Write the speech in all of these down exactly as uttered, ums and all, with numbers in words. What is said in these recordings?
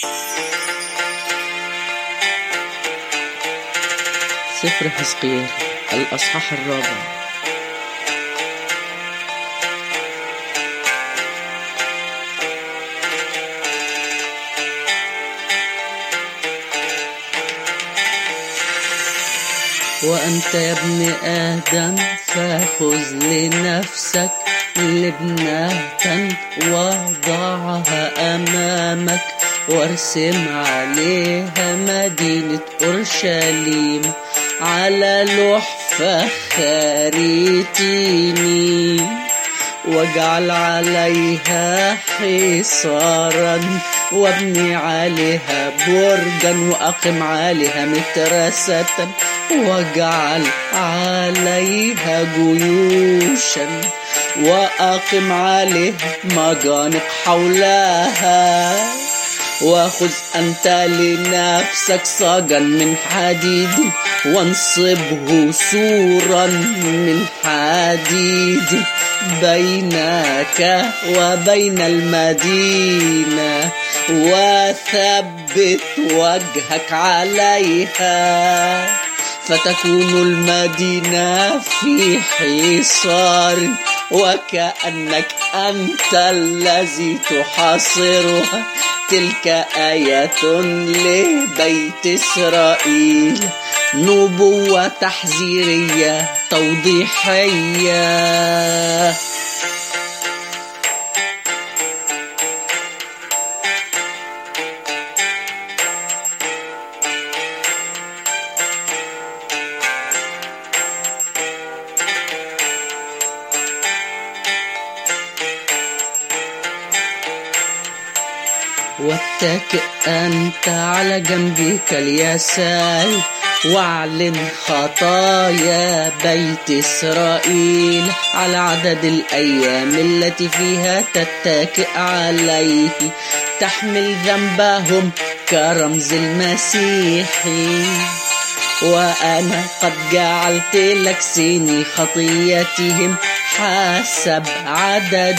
سفر حزقيال الأصحاح الرابع. وأنت يا ابن آدم فخذ لنفسك لبنة وضعها أمامك وارسم عليها مدينة أورشليم على لوح فخار تيني، واجعل عليها حصارا وابني عليها برجا وأقم عليها مترسة واجعل عليها جيوشا وأقم عليها مجانق حولها. وخذ أنت لنفسك صاجا من حديد وانصبه سورا من حديد بينك وبين المدينة وثبت وجهك عليها، فتكون المدينة في حصار وكأنك أنت الذي تحاصرها. تلك آية لبيت إسرائيل، نبوة تحذيرية توضيحية. واتكئ أنت على جنبك اليسار واعلن خطايا بيت إسرائيل على عدد الأيام التي فيها تتكئ عليه، تحمل ذنبهم كرمز المسيح. وأنا قد جعلت لك سني خطيتهم حسب عدد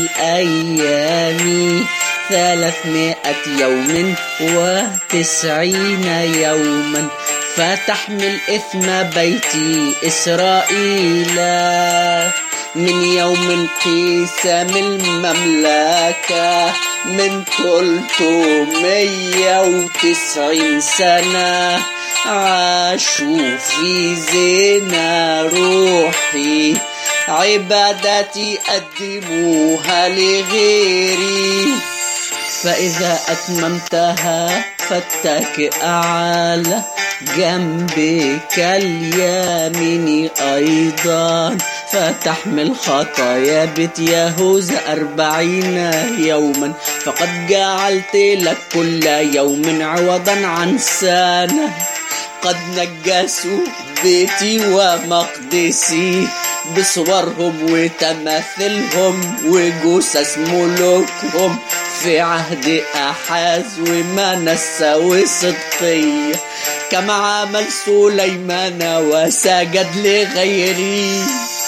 الأيام ثلاثمائة يوم وتسعين يوما، فتحمل إثم بيت إسرائيل من يوم قسم المملكة من ثلاثمائة وتسعين سنة. عاشوا في زنا روحي، عبادتي قدموها لغيري، فإذا أتممتها فاتكئ على جنبك اليمين أيضا، فتحمل خطايا بيت يهوذا أربعين يوما، فقد جعلت لك كل يوم عوضا عن سنة. قد نجسوا بيتي ومقدسي بصورهم وتماثلهم وجثث ملوكهم في عهد أحاز ومنسى وصدقية، كما عمل سليمان وسجد لغيري.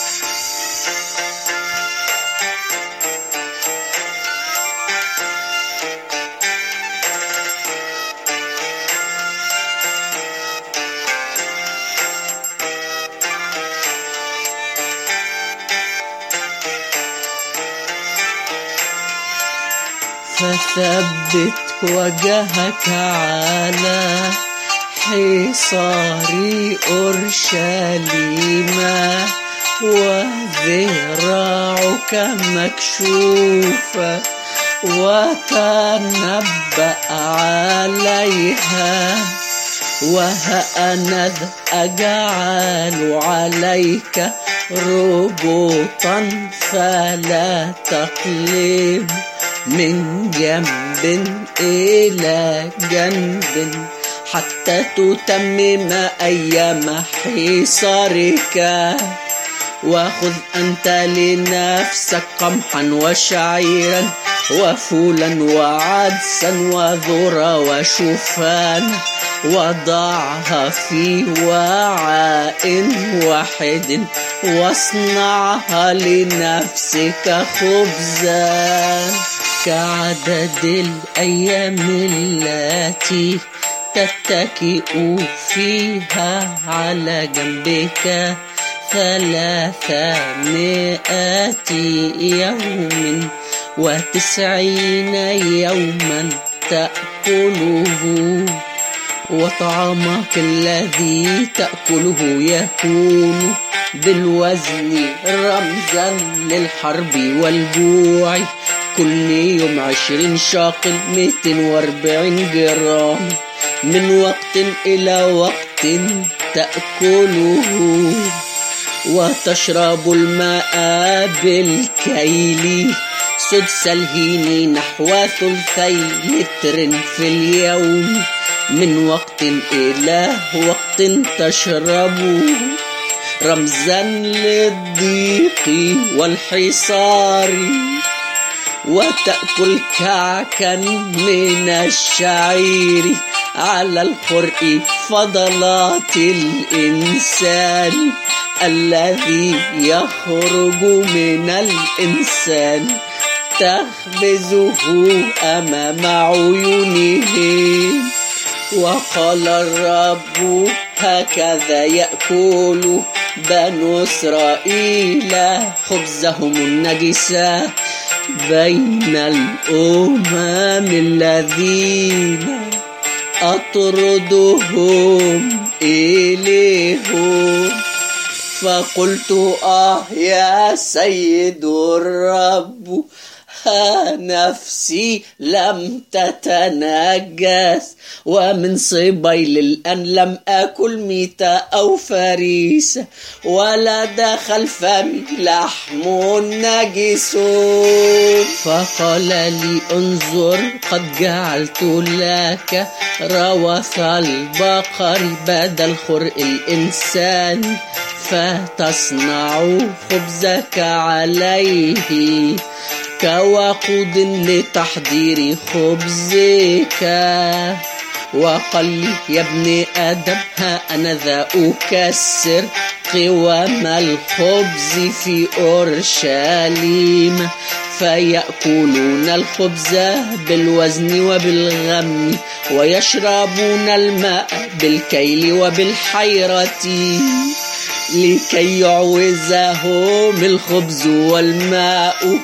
فثبت وجهك على حصار أورشليم وذراعك مكشوفة وتنبأ عليها. وها أنا أجعل عليك ربطا فلا تقلب من جنب إلى جنب حتى تتمم أيام حصارك. وخذ أنت لنفسك قمحا وشعيرا وفولا وعدسا وذرة وشوفان، وضعها في وعاء واحد واصنعها لنفسك خبزا. كعدد الأيام التي تتكئ فيها على جنبك ثلاثمائة يوم وتسعين يوما تأكله، وطعامك الذي تأكله يكون بالوزن رمزا للحرب والجوع. كل يوم عشرين شاقل مئتين واربعين جرام، من وقت إلى وقت تأكله، وتشرب الماء بالكيل سدس الهين نحو ثلثي لتر في اليوم، من وقت إلى وقت تشربه، رمزا للضيق والحصار. وتأكل كعكا من الشعير على الخرق فضلات الإنسان الذي يخرج من الإنسان، تخبزه أمام عيونهم. وقال الرب هكذا يأكل بنو إسرائيل خبزهم النجسة بين الأمم الذين أطردهم إليهم. فقلت آه يا سيد الرب، ها نفسي لم تتنجس، ومن صبيل الآن لم أكل ميتة أو فريسة، ولا دخل فمي لحم نجس. فقال لي انظر، قد جعلت لك روث البقر بدل خرق الإنسان، فتصنع خبزك عليه كوقود لتحضير خبزك. وقال لي يا ابن آدم، ها أنا ذا أكسر قوام الخبز في أورشليم، فيأكلون الخبز بالوزن وبالغم، ويشربون الماء بالكيل وبالحيرة، لكي يعوزهم الخبز والماء،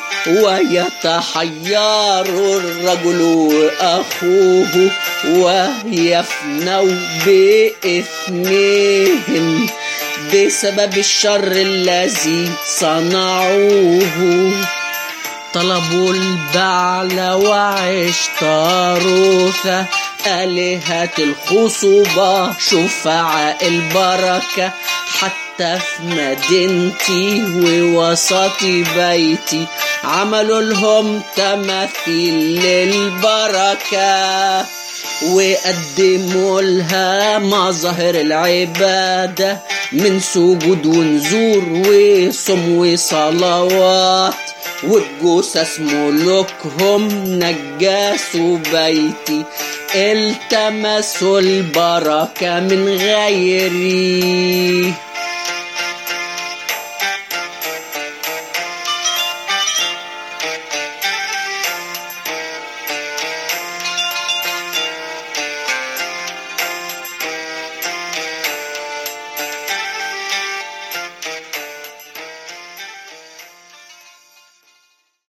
ويتحير الرجل وأخوه، ويفنوا بإثمهم بسبب الشر الذي صنعوه. طلبوا البعل وعشتاروث آلهة الخصوبة شفعاء البركة، حتى في مدينتي ووسط بيتي عملوا لهم تماثيل للبركة، وقدموا لها مظاهر العبادة من سجود ونذور وصوم وصلوات، وبجثث ملوكهم نجسوا بيتي، التمسوا البركة من غيري.